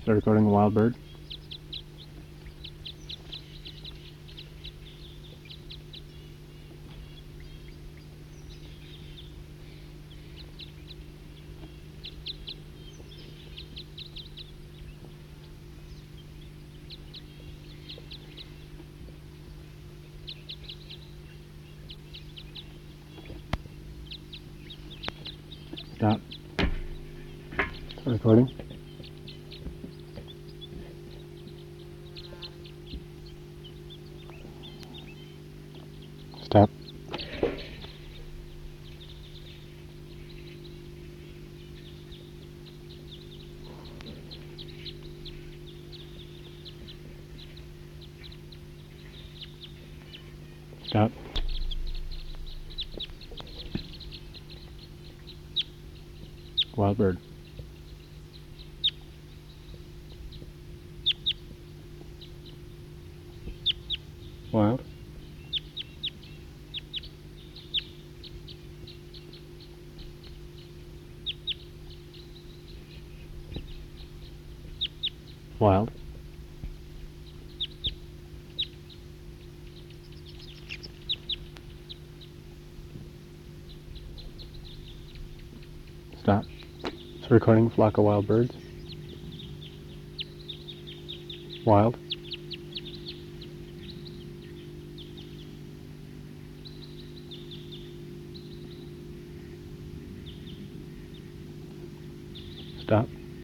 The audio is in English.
Start recording a wild bird. Stop. Start recording. Stop. Stop. Wild bird. Wild. Wild. Stop. It's a recording flock of wild birds. Wild.